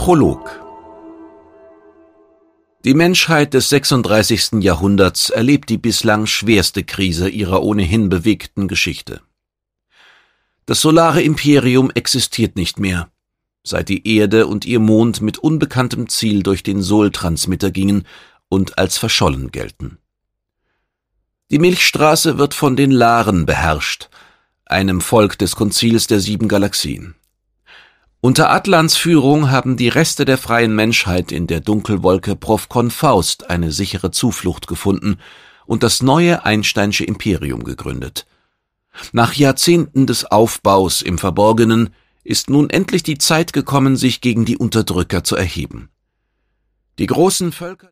Prolog. Die Menschheit des 36. Jahrhunderts erlebt die bislang schwerste Krise ihrer ohnehin bewegten Geschichte. Das solare Imperium existiert nicht mehr, seit die Erde und ihr Mond mit unbekanntem Ziel durch den Sol-Transmitter gingen und als verschollen gelten. Die Milchstraße wird von den Laren beherrscht, einem Volk des Konzils der 7 Galaxien. Unter Atlans Führung haben die Reste der freien Menschheit in der Dunkelwolke Profcon Faust eine sichere Zuflucht gefunden und das neue Einsteinsche Imperium gegründet. Nach Jahrzehnten des Aufbaus im Verborgenen ist nun endlich die Zeit gekommen, sich gegen die Unterdrücker zu erheben. Die großen Völker